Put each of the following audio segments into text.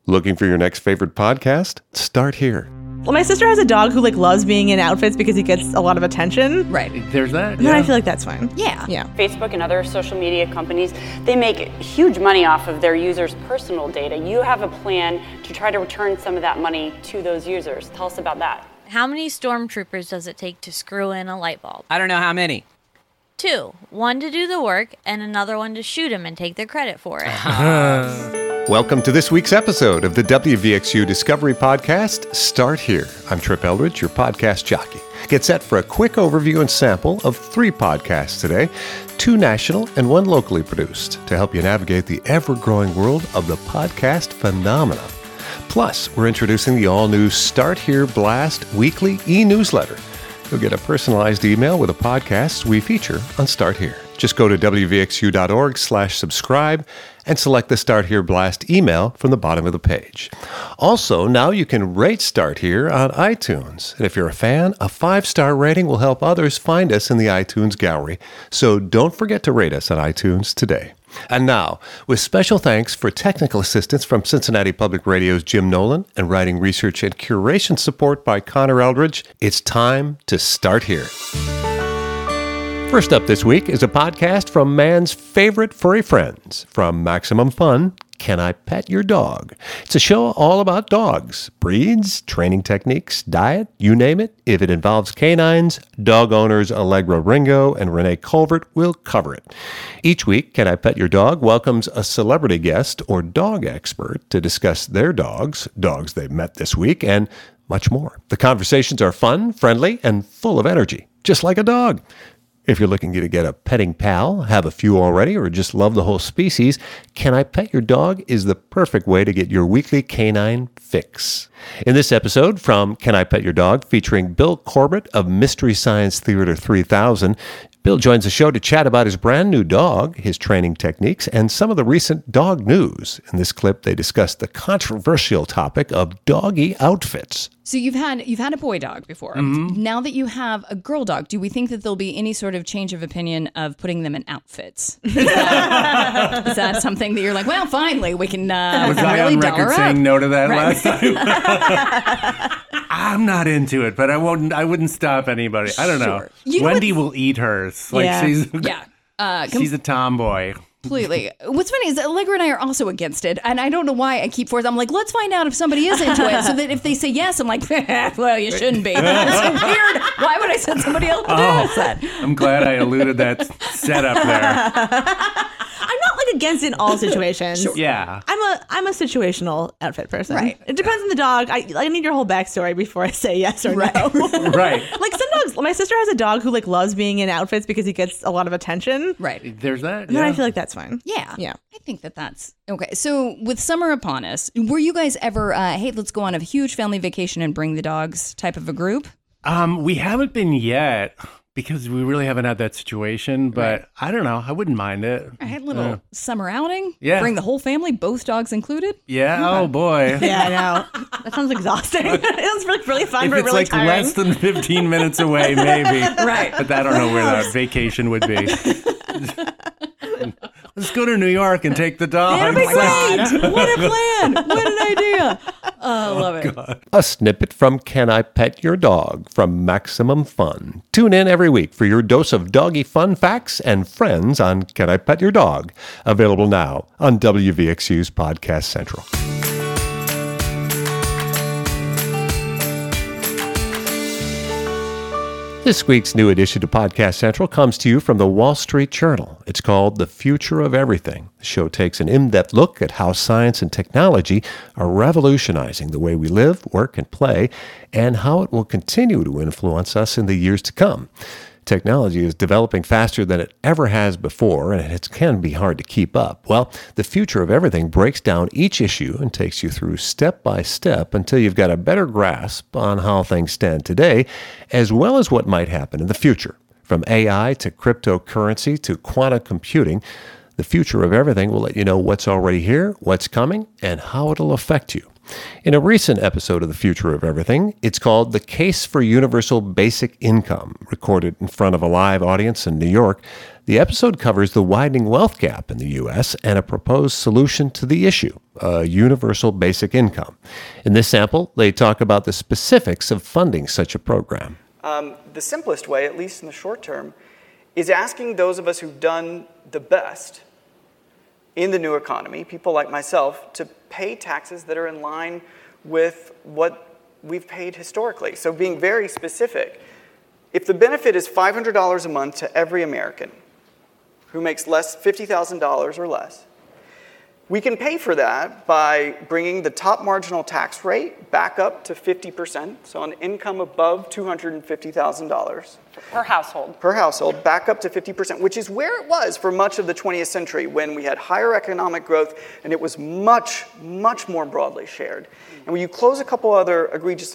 Looking for your next favorite podcast? Start here. Well, my sister has a dog who loves being in outfits because he gets a lot of attention. Right. There's that. And then I feel like that's fine. Yeah. Facebook and other social media companies, they make huge money off of their users' personal data. You have a plan to try to return some of that money to those users. Tell us about that. How many stormtroopers does it take to screw in a light bulb? I don't know how many. 2. One to do the work and another one to shoot him and take the credit for it. Welcome to this week's episode of the WVXU Discovery Podcast, Start Here. I'm Trip Eldridge, your podcast jockey. Get set for a quick overview and sample of 3 podcasts today, 2 national and 1 locally produced, to help you navigate the ever-growing world of the podcast phenomenon. Plus, we're introducing the all-new Start Here Blast weekly e-newsletter. You'll get a personalized email with the podcasts we feature on Start Here. Just go to wvxu.org/subscribe and select the Start Here Blast email from the bottom of the page. Also, now you can rate Start Here on iTunes. And if you're a fan, a 5-star rating will help others find us in the iTunes gallery. So don't forget to rate us on iTunes today. And now, with special thanks for technical assistance from Cincinnati Public Radio's Jim Nolan and writing, research, and curation support by Connor Eldridge, it's time to Start Here. First up this week is a podcast from man's favorite furry friends. From Maximum Fun, Can I Pet Your Dog? It's a show all about dogs, breeds, training techniques, diet, you name it. If it involves canines, dog owners Allegra Ringo and Renee Colbert will cover it. Each week, Can I Pet Your Dog welcomes a celebrity guest or dog expert to discuss their dogs they've met this week, and much more. The conversations are fun, friendly, and full of energy, just like a dog. If you're looking to get a petting pal, have a few already, or just love the whole species, Can I Pet Your Dog is the perfect way to get your weekly canine fix. In this episode from Can I Pet Your Dog, featuring Bill Corbett of Mystery Science Theater 3000, Bill joins the show to chat about his brand new dog, his training techniques, and some of the recent dog news. In this clip, they discuss the controversial topic of doggy outfits. So you've had a boy dog before. Mm-hmm. Now that you have a girl dog, do we think that there'll be any sort of change of opinion of putting them in outfits? Is that something that you're like, well, finally we can Was I really on doll record her saying up? no to that Right. last time? I'm not into it, but I wouldn't stop anybody. I don't know. Sure. You know Wendy will eat hers. Like Yeah. she's a tomboy. Completely. What's funny is that Allegra and I are also against it, and I don't know why I keep forth. I'm like, let's find out if somebody is into it, so that if they say yes, I'm like, well, you shouldn't be. It's weird. Why would I send somebody else to do this? I'm glad I eluded that setup there. I'm not against it in all situations. Sure. Yeah. I'm a situational outfit person. Right. It depends on the dog. I need your whole backstory before I say yes or no. Right. Like some dogs, my sister has a dog who loves being in outfits because he gets a lot of attention. Right. There's that. And then I feel like that's fine. Yeah. Yeah. I think that's okay. So with summer upon us, were you guys ever, hey, let's go on a huge family vacation and bring the dogs type of a group? We haven't been yet because we really haven't had that situation, but I don't know. I wouldn't mind it. I had a little summer outing. Yeah. Bring the whole family, both dogs included. Yeah. Oh boy. Yeah, I know. That sounds exhausting. It sounds really fun, If but it's really like tiring. less than 15 minutes away, maybe. Right. But I don't know where that vacation would be. Let's go to New York and take the dogs. That'd be great. What a plan. What an idea. Oh, I love it. A snippet from Can I Pet Your Dog from Maximum Fun. Tune in every week for your dose of doggy fun facts and friends on Can I Pet Your Dog? Available now on WVXU's Podcast Central. This week's new addition to Podcast Central comes to you from the Wall Street Journal. It's called The Future of Everything. The show takes an in-depth look at how science and technology are revolutionizing the way we live, work, and play, and how it will continue to influence us in the years to come. Technology is developing faster than it ever has before, and it can be hard to keep up. Well, The Future of Everything breaks down each issue and takes you through step by step until you've got a better grasp on how things stand today, as well as what might happen in the future. From AI to cryptocurrency to quantum computing, The Future of Everything will let you know what's already here, what's coming, and how it'll affect you. In a recent episode of The Future of Everything, it's called The Case for Universal Basic Income, recorded in front of a live audience in New York. The episode covers the widening wealth gap in the U.S. and a proposed solution to the issue, a universal basic income. In this sample, they talk about the specifics of funding such a program. The simplest way, at least in the short term, is asking those of us who've done the best in the new economy, people like myself, to pay taxes that are in line with what we've paid historically. So being very specific, if the benefit is $500 a month to every American who makes $50,000 or less, we can pay for that by bringing the top marginal tax rate back up to 50%, so on income above $250,000. Per household, back up to 50%, which is where it was for much of the 20th century when we had higher economic growth and it was much, much more broadly shared. And when you close a couple other egregious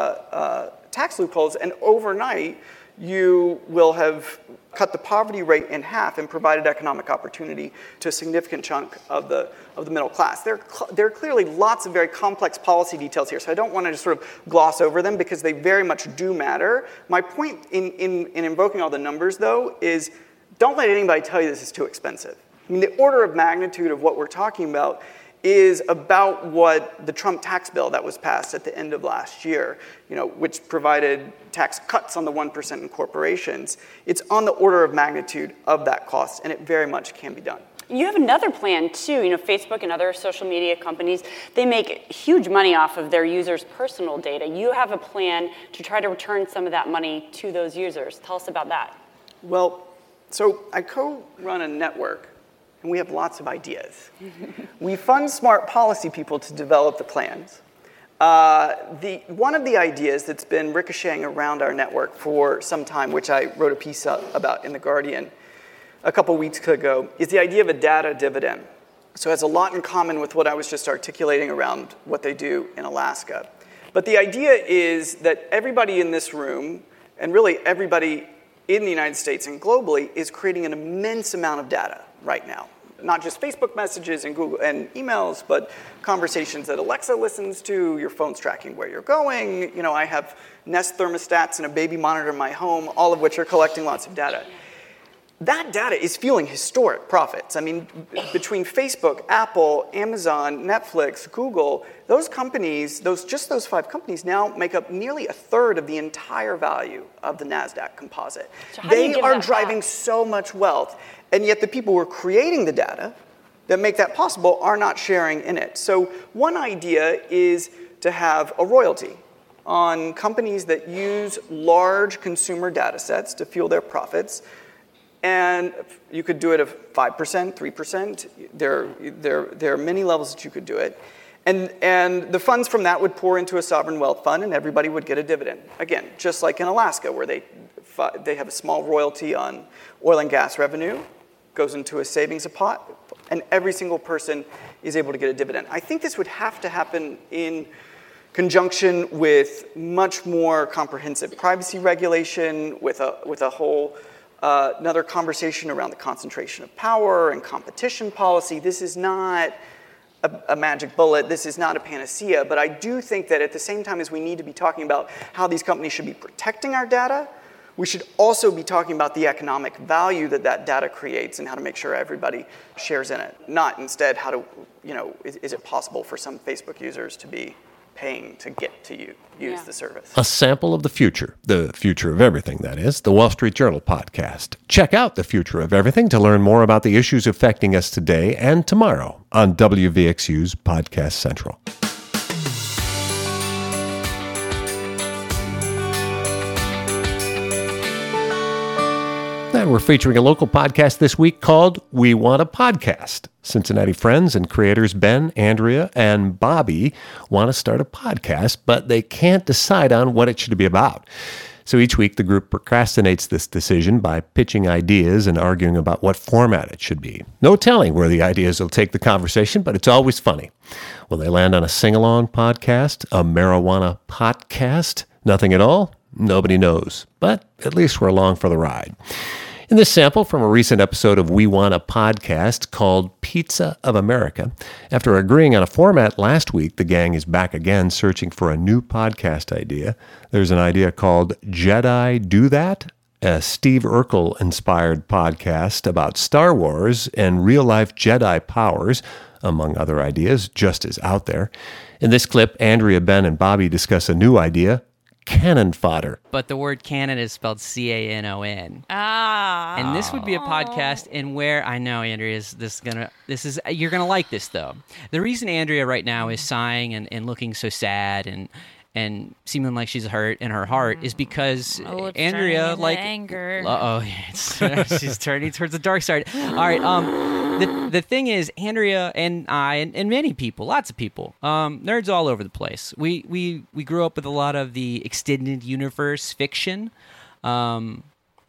tax loopholes, and overnight you will have cut the poverty rate in half and provided economic opportunity to a significant chunk of the middle class. There are clearly lots of very complex policy details here, so I don't want to just sort of gloss over them because they very much do matter. My point in invoking all the numbers, though, is don't let anybody tell you this is too expensive. I mean, the order of magnitude of what we're talking about is about what the Trump tax bill that was passed at the end of last year, which provided tax cuts on the 1% in corporations. It's on the order of magnitude of that cost, and it very much can be done. You have another plan, too. Facebook and other social media companies, they make huge money off of their users' personal data. You have a plan to try to return some of that money to those users. Tell us about that. Well, so I co-run a network, and we have lots of ideas. We fund smart policy people to develop the plans. One of the ideas that's been ricocheting around our network for some time, which I wrote a piece about in The Guardian a couple weeks ago, is the idea of a data dividend. So it has a lot in common with what I was just articulating around what they do in Alaska. But the idea is that everybody in this room, and really everybody in the United States and globally, is creating an immense amount of data right now. Not just Facebook messages and Google and emails, but conversations that Alexa listens to, your phone's tracking where you're going. I have Nest thermostats and a baby monitor in my home, all of which are collecting lots of data. That data is fueling historic profits. I mean, between Facebook, Apple, Amazon, Netflix, Google, those companies, those 5 companies now make up nearly a third of the entire value of the NASDAQ composite. So how do you they give are that driving back? So much wealth, and yet the people who are creating the data that make that possible are not sharing in it. So one idea is to have a royalty on companies that use large consumer data sets to fuel their profits. And you could do it at 5%, 3%. There are many levels that you could do it. And the funds from that would pour into a sovereign wealth fund, and everybody would get a dividend. Again, just like in Alaska, where they have a small royalty on oil and gas revenue, goes into a savings pot, and every single person is able to get a dividend. I think this would have to happen in conjunction with much more comprehensive privacy regulation, with a whole another conversation around the concentration of power and competition policy. This is not a magic bullet. This is not a panacea. But I do think that at the same time as we need to be talking about how these companies should be protecting our data, we should also be talking about the economic value that data creates and how to make sure everybody shares in it. Not instead how to, is it possible for some Facebook users to be paying to get to use the service. A sample of the future of everything, that is, the Wall Street Journal podcast. Check out The Future of Everything to learn more about the issues affecting us today and tomorrow on WVXU's Podcast Central. And we're featuring a local podcast this week called We Want a Podcast. Cincinnati friends and creators Ben, Andrea, and Bobby want to start a podcast, but they can't decide on what it should be about. So each week, the group procrastinates this decision by pitching ideas and arguing about what format it should be. No telling where the ideas will take the conversation, but it's always funny. Will they land on a sing-along podcast, a marijuana podcast, nothing at all? Nobody knows, but at least we're along for the ride. In this sample from a recent episode of We Want a Podcast called Pizza of America, after agreeing on a format last week, the gang is back again searching for a new podcast idea. There's an idea called Jedi Do That? A Steve Urkel-inspired podcast about Star Wars and real-life Jedi powers, among other ideas, just as out there. In this clip, Andrea, Ben, and Bobby discuss a new idea, cannon fodder. But the word canon is spelled C-A-N-O-N. Ah. And this would be a podcast in where I know Andrea you're gonna like this though. The reason Andrea right now is sighing and looking so sad and seeming like she's hurt in her heart is because it's Andrea turning into anger. She's turning towards the dark side. All right, the thing is, Andrea and I and many people, lots of people, nerds all over the place. We grew up with a lot of the extended universe fiction, when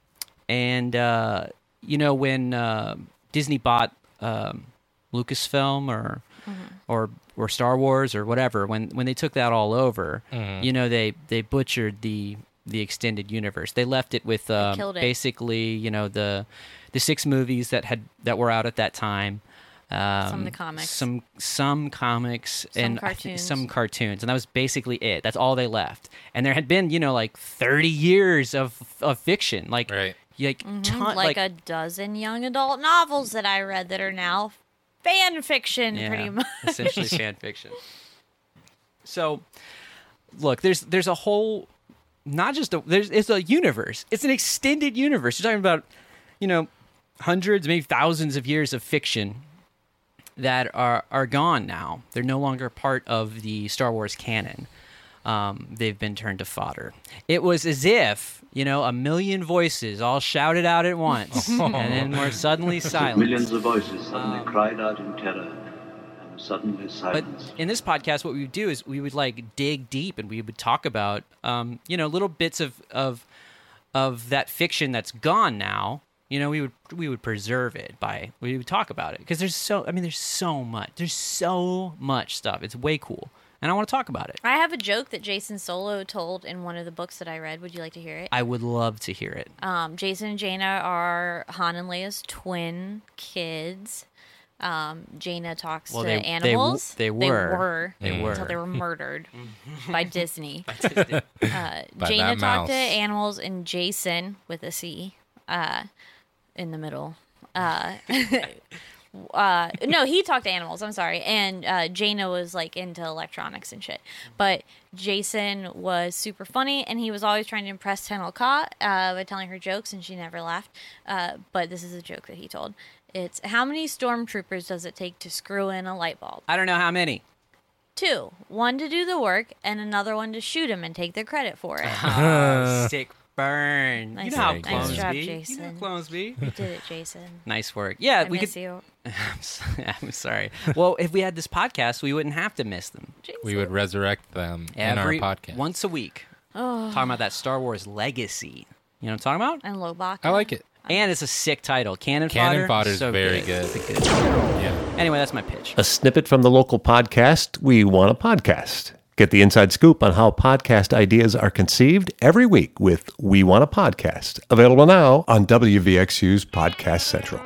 Disney bought Lucasfilm or Star Wars or whatever, when they took that all over, they butchered the extended universe. They left it with killed it. Basically, the 6 movies that were out at that time. Some of the comics. Some comics and cartoons. some cartoons, and that was basically it. That's all they left. And there had been 30 years of fiction, like right. Like a dozen young adult novels that I read that are now fan fiction, pretty much. Essentially fan fiction. So, look, there's a whole, it's a universe. It's an extended universe. You're talking about, hundreds, maybe thousands of years of fiction that are gone now. They're no longer part of the Star Wars canon. They've been turned to fodder. It was as if, a million voices all shouted out at once, and then were suddenly silent. Millions of voices suddenly cried out in terror, and suddenly silence. But in this podcast, what we would do is we would dig deep, and we would talk about, little bits of that fiction that's gone now. We would preserve it we would talk about it because there's so much stuff. It's way cool. And I want to talk about it. I have a joke that Jason Solo told in one of the books that I read. Would you like to hear it? I would love to hear it. Jason and Jaina are Han and Leia's twin kids. Jaina talks to animals. They were until they were murdered by Disney. By Jaina that talked mouse. to animals, and Jason with a C in the middle. No, he talked to animals. I'm sorry. And Jaina was into electronics and shit. But Jason was super funny, and he was always trying to impress Tenel Ka by telling her jokes, and she never laughed. But this is a joke that he told. It's, how many stormtroopers does it take to screw in a light bulb? I don't know how many. 2. 1 to do the work, and another one to shoot him and take the credit for it. Sick burn. Nice, you know how nice clones job, be. Jason. You know how clones be. You did it, Jason. Nice work. Yeah, I we miss could. you. I'm sorry. Well, if we had this podcast, we wouldn't have to miss them. We would resurrect them in our podcast. Once a week. Talking about that Star Wars legacy. You know what I'm talking about? And Lobach. I like it. And it's a sick title. Cannon Cannon Fodder. Fodder's So very good. good. It's a good. Yeah. Anyway, that's my pitch. A snippet from the local podcast, We Want a Podcast. Get the inside scoop on how podcast ideas are conceived every week with We Want a Podcast. Available now on WVXU's Podcast Central.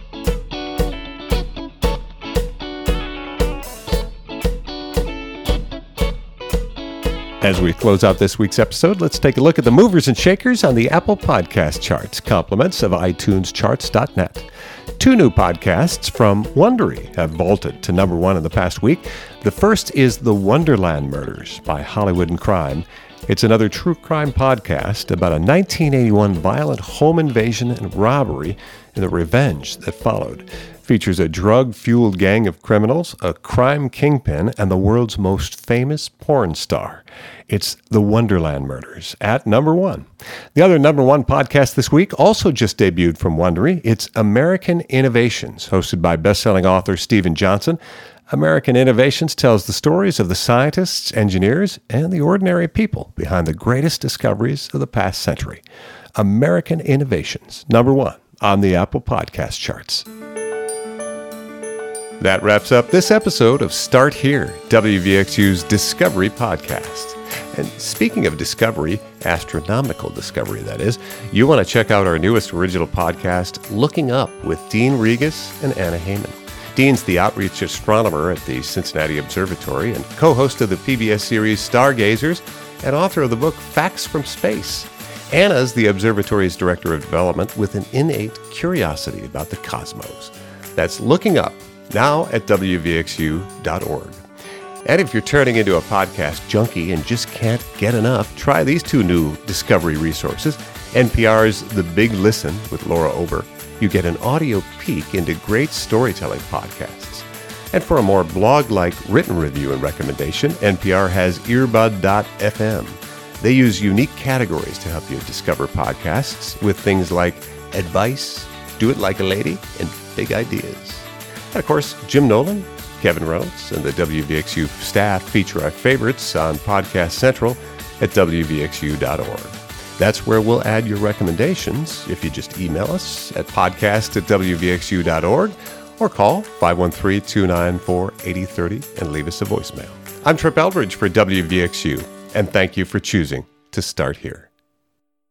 As we close out this week's episode, let's take a look at the movers and shakers on the Apple Podcast charts, compliments of iTunescharts.net. 2 new podcasts from Wondery have vaulted to number 1 in the past week. The first is The Wonderland Murders by Hollywood and Crime. It's another true crime podcast about a 1981 violent home invasion and robbery and the revenge that followed. Features a drug-fueled gang of criminals, a crime kingpin, and the world's most famous porn star. It's The Wonderland Murders at number 1. The other number 1 podcast this week also just debuted from Wondery. It's American Innovations, hosted by best-selling author Steven Johnson. American Innovations tells the stories of the scientists, engineers, and the ordinary people behind the greatest discoveries of the past century. American Innovations, number 1 on the Apple Podcast charts. That wraps up this episode of Start Here, WVXU's Discovery podcast. And speaking of discovery, astronomical discovery that is, you want to check out our newest original podcast, Looking Up, with Dean Regas and Anna Heyman. Dean's the outreach astronomer at the Cincinnati Observatory and co-host of the PBS series Stargazers and author of the book Facts from Space. Anna's the observatory's director of development with an innate curiosity about the cosmos. That's Looking Up, now at WVXU.org. And if you're turning into a podcast junkie and just can't get enough, try these two new Discovery resources. NPR's The Big Listen with Laura Ober. You get an audio peek into great storytelling podcasts. And for a more blog-like written review and recommendation, NPR has Earbud.fm. They use unique categories to help you discover podcasts with things like advice, do it like a lady, and big ideas. And of course, Jim Nolan, Kevin Reynolds, and the WVXU staff feature our favorites on Podcast Central at WVXU.org. That's where we'll add your recommendations if you just email us at podcast@WVXU.org or call 513-294-8030 and leave us a voicemail. I'm Trip Eldridge for WVXU, and thank you for choosing to start here.